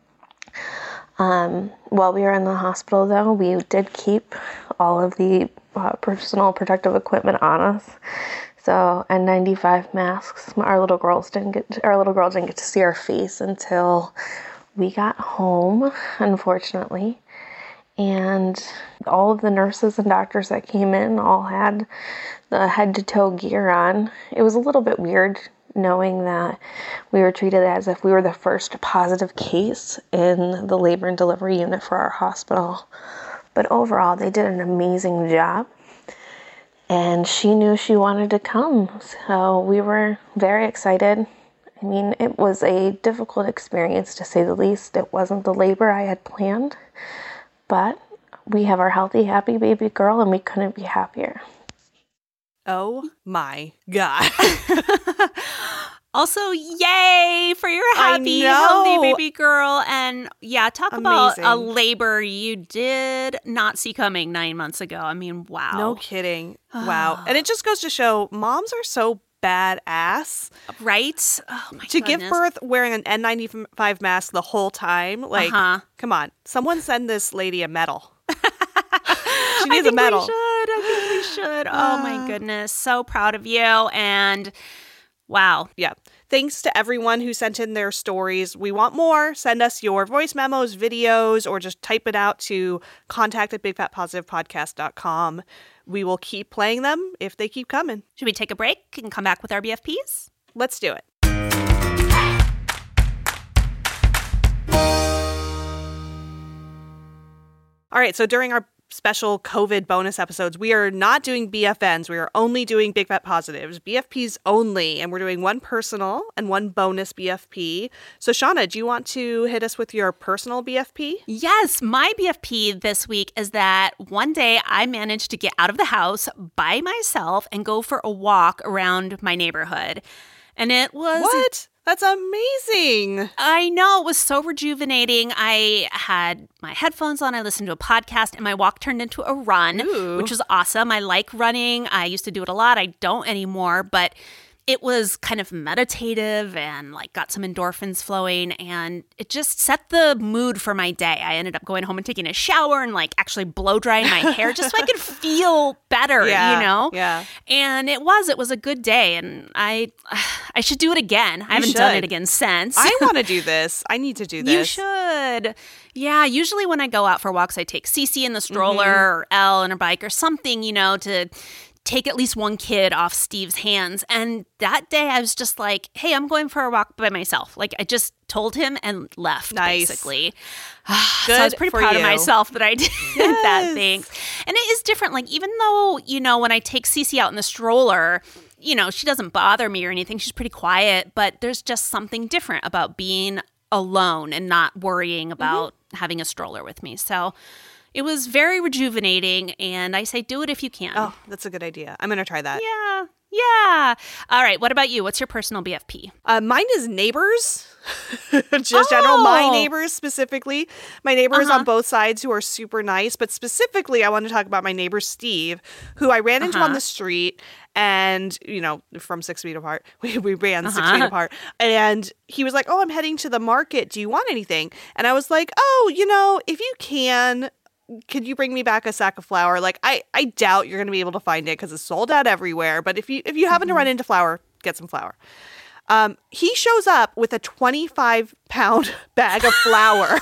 While we were in the hospital, though, we did keep all of the personal protective equipment on us. So N95 masks. Our little girl didn't get to see our face until we got home, unfortunately. And all of the nurses and doctors that came in all had the head-to-toe gear on. It was a little bit weird knowing that we were treated as if we were the first positive case in the labor and delivery unit for our hospital. But overall, they did an amazing job. And she knew she wanted to come, so we were very excited. I mean, it was a difficult experience, to say the least. It wasn't the labor I had planned. But we have our healthy, happy baby girl, and we couldn't be happier. Oh my God. Also, yay for your happy, healthy baby girl. And yeah, talk about a labor you did not see coming 9 months ago. I mean, wow. No kidding. Wow. And it just goes to show moms are so badass. Right? Oh my To give birth wearing an N95 mask the whole time. Like, come on. Someone send this lady a medal. She needs a medal. I think we should. Oh my goodness. So proud of you. And wow. Yeah. Thanks to everyone who sent in their stories. We want more. Send us your voice memos, videos, or just type it out to contact@bigfatpositivepodcast.com. We will keep playing them if they keep coming. Should we take a break and come back with our BFPs? Let's do it. All right, so during our special COVID bonus episodes, we are not doing BFNs. We are only doing Big Fat Positives, BFPs only, and we're doing one personal and one bonus BFP. So Shauna, do you want to hit us with your personal BFP? Yes, my BFP this week is that one day I managed to get out of the house by myself and go for a walk around my neighborhood. And it was... What? That's amazing. I know. It was so rejuvenating. I had my headphones on. I listened to a podcast, and my walk turned into a run, which was awesome. I like running. I used to do it a lot. I don't anymore, but it was kind of meditative and like got some endorphins flowing, and it just set the mood for my day. I ended up going home and taking a shower and like actually blow drying my hair just so I could feel better, you know? Yeah. And it was a good day, and I should do it again. I haven't done it again since. I want to do this. I need to do this. You should. Yeah, usually when I go out for walks, I take Cece in the stroller or Elle in her bike or something, you know, to take at least one kid off Steve's hands. And that day I was just like, hey, I'm going for a walk by myself. Like I just told him and left, basically. So I was pretty proud of myself that I did that thing. And it is different. Like even though, you know, when I take Cece out in the stroller, you know, she doesn't bother me or anything. She's pretty quiet, but there's just something different about being alone and not worrying about having a stroller with me. So it was very rejuvenating, and I say do it if you can. Oh, that's a good idea. I'm going to try that. Yeah. All right, what about you? What's your personal BFP? Mine is neighbors. Just general, my neighbors specifically. My neighbors on both sides who are super nice, but specifically I want to talk about my neighbor Steve, who I ran into on the street, and, you know, from 6 feet apart. We ran 6 feet apart. And he was like, oh, I'm heading to the market. Do you want anything? And I was like, oh, you know, if you can... could you bring me back a sack of flour? Like, I doubt you're going to be able to find it because it's sold out everywhere. But if you happen to run into flour, get some flour. He shows up with a 25-pound bag of flour.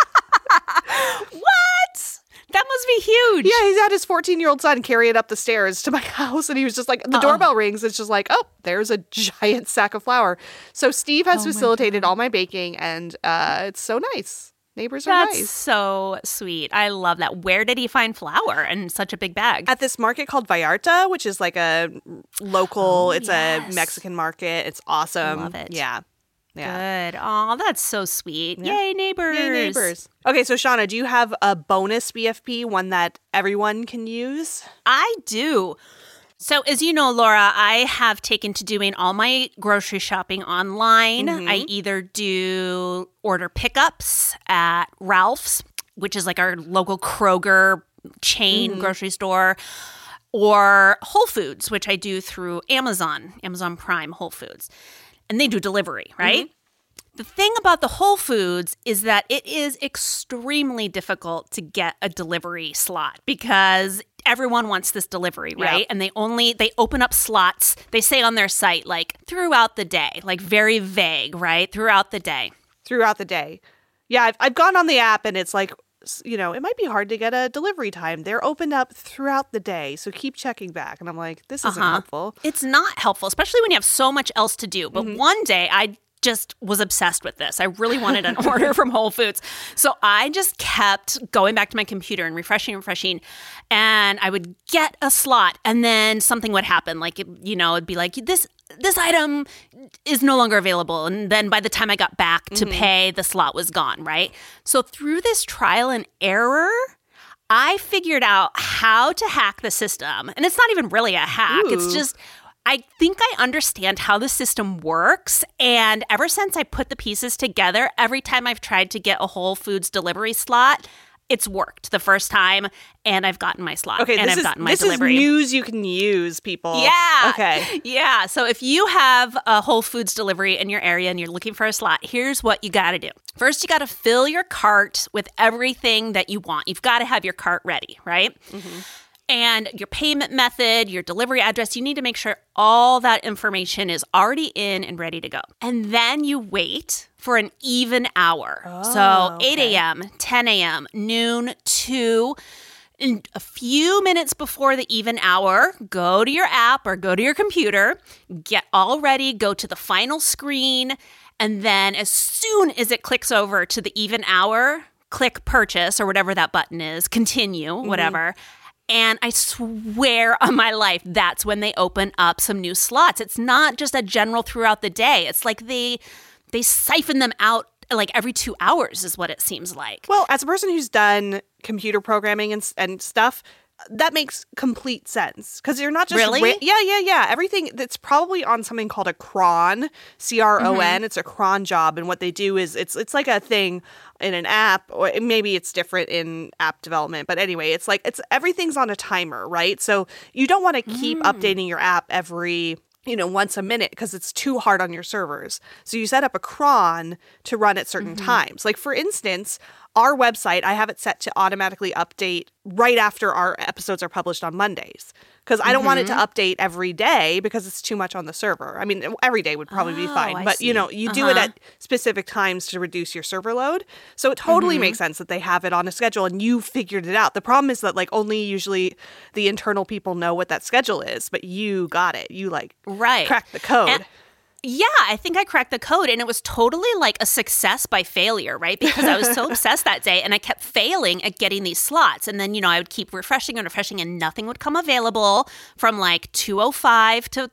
What? That must be huge. Yeah, he's had his 14-year-old son carry it up the stairs to my house. And he was just like, the doorbell rings. It's just like, oh, there's a giant sack of flour. So Steve has facilitated all my baking, and it's so nice. Neighbors are nice. That's so sweet. I love that. Where did he find flour in such a big bag? At this market called Vallarta, which is like a local, a Mexican market. It's awesome. Love it. Yeah. Good. Oh, that's so sweet. Yeah. Yay, neighbors. Yay, neighbors. Okay, so Shauna, do you have a bonus BFP, one that everyone can use? I do. So as you know, Laura, I have taken to doing all my grocery shopping online. I either do order pickups at Ralph's, which is like our local Kroger chain grocery store, or Whole Foods, which I do through Amazon Prime Whole Foods. And they do delivery, right? The thing about the Whole Foods is that it is extremely difficult to get a delivery slot because everyone wants this delivery, right? And they open up slots, they say on their site, like throughout the day, like very vague, right? Throughout the day. Yeah, I've gone on the app and it's like, you know, it might be hard to get a delivery time. They're opened up throughout the day, so keep checking back. And I'm like, this isn't helpful. It's not helpful, especially when you have so much else to do. But one day I just was obsessed with this. I really wanted an order from Whole Foods. So I just kept going back to my computer and refreshing. And I would get a slot and then something would happen. Like, it'd be like, this item is no longer available. And then by the time I got back to pay, the slot was gone, right? So through this trial and error, I figured out how to hack the system. And it's not even really a hack. Ooh. It's just... I think I understand how the system works, and ever since I put the pieces together, every time I've tried to get a Whole Foods delivery slot, it's worked the first time, and I've gotten my slot, and I've gotten my delivery. This is news you can use, people. Yeah. Okay. Yeah. So if you have a Whole Foods delivery in your area and you're looking for a slot, here's what you got to do. First, you got to fill your cart with everything that you want. You've got to have your cart ready, right? And your payment method, your delivery address, you need to make sure all that information is already in and ready to go. And then you wait for an even hour. So 8 a.m., 10 a.m., noon, 2. And a few minutes before the even hour, go to your app or go to your computer, get all ready, go to the final screen, and then as soon as it clicks over to the even hour, click purchase or whatever that button is, continue, whatever. And I swear on my life, that's when they open up some new slots. It's not just a general throughout the day. It's like they siphon them out like every 2 hours is what it seems like. Well, as a person who's done computer programming and stuff, that makes complete sense because you're not just really? Yeah. Everything that's probably on something called a cron, CRON. It's a cron job, and what they do is it's like a thing in an app, or maybe it's different in app development. But anyway, it's everything's on a timer, right? So you don't want to keep updating your app every once a minute because it's too hard on your servers. So you set up a cron to run at certain times. Like for instance, our website, I have it set to automatically update right after our episodes are published on Mondays because I don't want it to update every day because it's too much on the server. I mean, every day would probably be fine, but you do it at specific times to reduce your server load. So it totally makes sense that they have it on a schedule and you figured it out. The problem is that only usually the internal people know what that schedule is, but you got it. You cracked the code. Yeah, I think I cracked the code, and it was totally like a success by failure, right? Because I was so obsessed that day, and I kept failing at getting these slots. And then, I would keep refreshing, and nothing would come available from 2:05 to,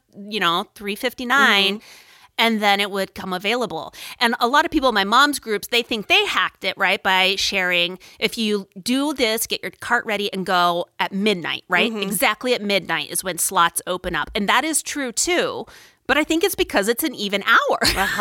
3:59. And then it would come available. And a lot of people in my mom's groups, they think they hacked it, right? By sharing, if you do this, get your cart ready and go at midnight, right? Exactly at midnight is when slots open up. And that is true too. But I think it's because it's an even hour.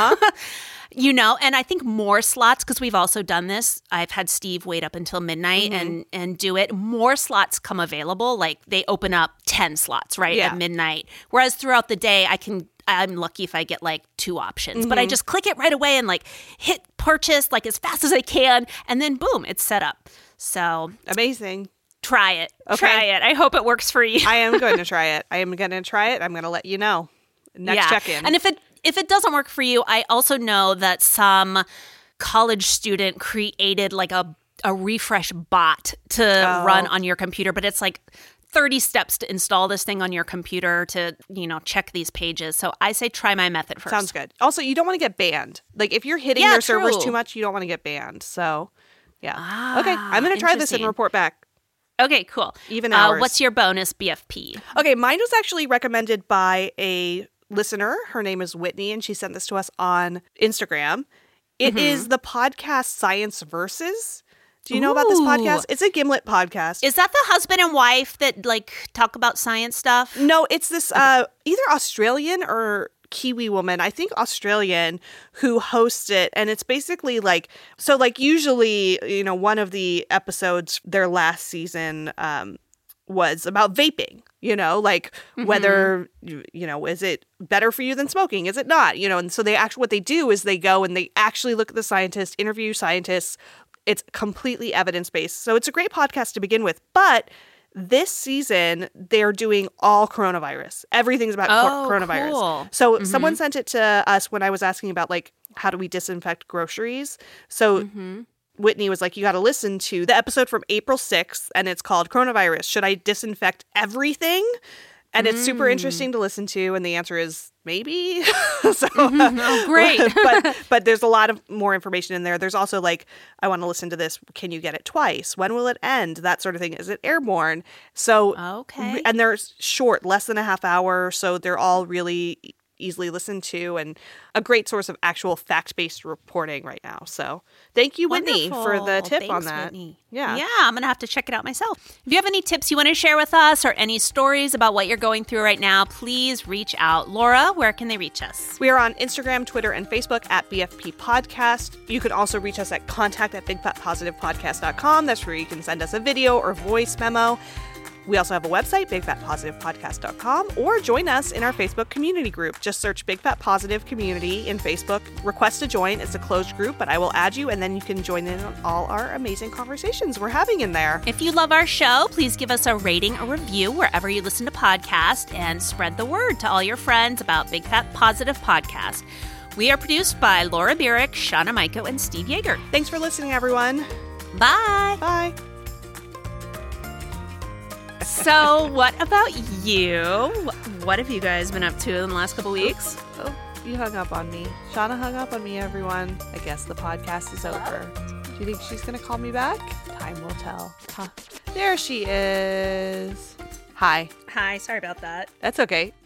And I think more slots, because we've also done this. I've had Steve wait up until midnight and do it. More slots come available. They open up 10 slots, right, at midnight. Whereas throughout the day, I'm lucky if I get 2 options. But I just click it right away and hit purchase as fast as I can. And then boom, it's set up. So amazing. Try it. Okay. Try it. I hope it works for you. I am going to try it. I'm going to let you know. Next check-in. And if it doesn't work for you, I also know that some college student created a refresh bot to run on your computer, but it's 30 steps to install this thing on your computer to, check these pages. So I say try my method first. Sounds good. Also, you don't want to get banned. If you're hitting your servers too much, you don't want to get banned. So, yeah. Okay, I'm going to try this and report back. Okay, cool. Even hours. What's your bonus BFP? Okay, mine was actually recommended by a listener. Her name is Whitney, and she sent this to us on Instagram. It is the podcast Science Versus. Do you know about this podcast? It's a Gimlet podcast. Is that the husband and wife that talk about science stuff? No, it's this either Australian or Kiwi woman, I think Australian, who hosts it. And it's basically usually, one of the episodes, their last season was about vaping, whether, is it better for you than smoking? Is it not? And so what they do is they go and they actually look at the scientists, interview scientists. It's completely evidence-based. So it's a great podcast to begin with. But this season, they're doing all coronavirus. Everything's about coronavirus. Cool. So someone sent it to us when I was asking about, how do we disinfect groceries? So Whitney was like, you got to listen to the episode from April 6th, and it's called Coronavirus. Should I disinfect everything? And it's super interesting to listen to, and the answer is maybe. So, great. but there's a lot of more information in there. There's also I want to listen to this. Can you get it twice? When will it end? That sort of thing. Is it airborne? So, okay. And they're short, less than a half hour. So they're all really easily listened to and a great source of actual fact-based reporting right now. So thank you, Whitney, for the tip on that. Whitney. Yeah, I'm going to have to check it out myself. If you have any tips you want to share with us or any stories about what you're going through right now, please reach out. Laura, where can they reach us? We are on Instagram, Twitter, and Facebook at BFP Podcast. You can also reach us at contact@bigfatpositivepodcast.com. That's where you can send us a video or voice memo. We also have a website, bigfatpositivepodcast.com, or join us in our Facebook community group. Just search Big Fat Positive Community in Facebook. Request to join. It's a closed group, but I will add you, and then you can join in on all our amazing conversations we're having in there. If you love our show, please give us a rating or review wherever you listen to podcasts, and spread the word to all your friends about Big Fat Positive Podcast. We are produced by Laura Burek, Shauna Maiko, and Steve Yeager. Thanks for listening, everyone. Bye. Bye. So, what about you? What have you guys been up to in the last couple weeks? Oh, you hung up on me. Shauna hung up on me, everyone. I guess the podcast is over. Do you think she's going to call me back? Time will tell. Huh. There she is. Hi. Hi, sorry about that. That's okay.